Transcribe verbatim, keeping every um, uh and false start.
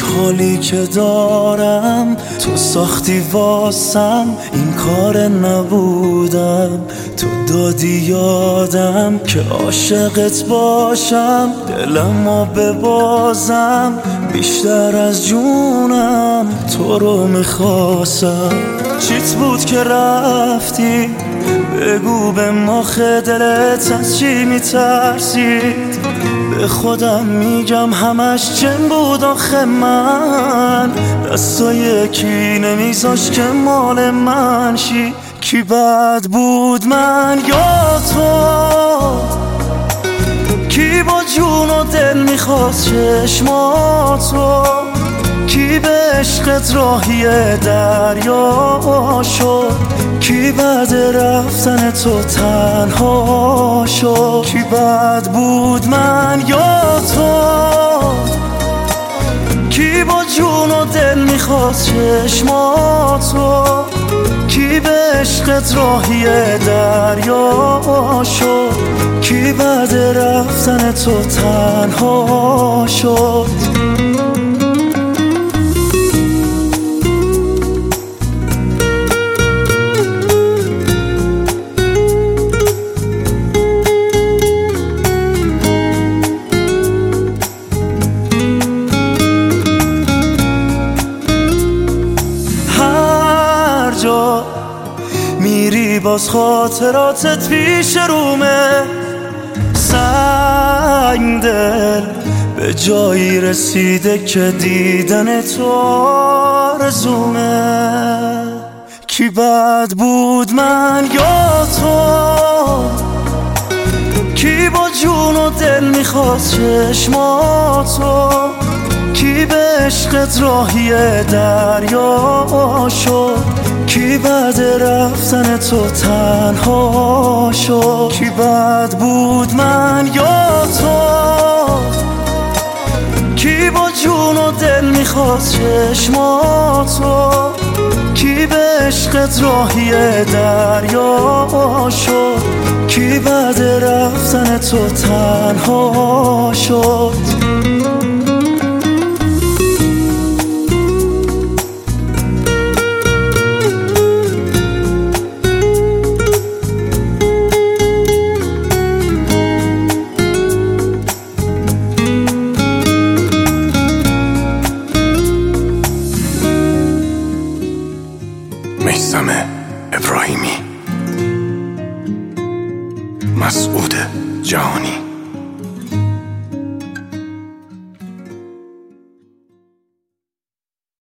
حالی که دارم تو ساختی واسم، این کار نبودم، تو دادی یادم که عاشقت باشم، دلمو ببازم بیشتر از جونم، تو رو میخواستم. چیت بود که رفتی؟ بگو به مخ دلت از چی میترسید؟ به خودم میگم همش جن بود آخه، من دستای کی نمیذاش که مال من شی. کی بد بود، من یا تو؟ کی با جون و دل میخواست چشماتو؟ کی به عشقت راهی دریا شد؟ کی بعد رفتن تو تنها شد؟ کی بد بود، من یا تو؟ کی با جون و دل میخواست چشماتو؟ کی به عشقت راهی دریا شد؟ کی بعد رفتن تو تنها شد؟ میری باز خاطراتت پیش رومه، سنگ دل به جایی رسیده که دیدن تو آرزومه. کی بد بود، من یا تو؟ کی با جون و دل میخواست چشماتو؟ کی به عشقت راهی دریا شد؟ کی بعد رفتن تو تنها شد؟ کی بد بود، من یا تو؟ کی با جون و دل میخواست چشماتو؟ کی به عشقت راهی دریا شد؟ کی بعد رفتن تو تنها شد؟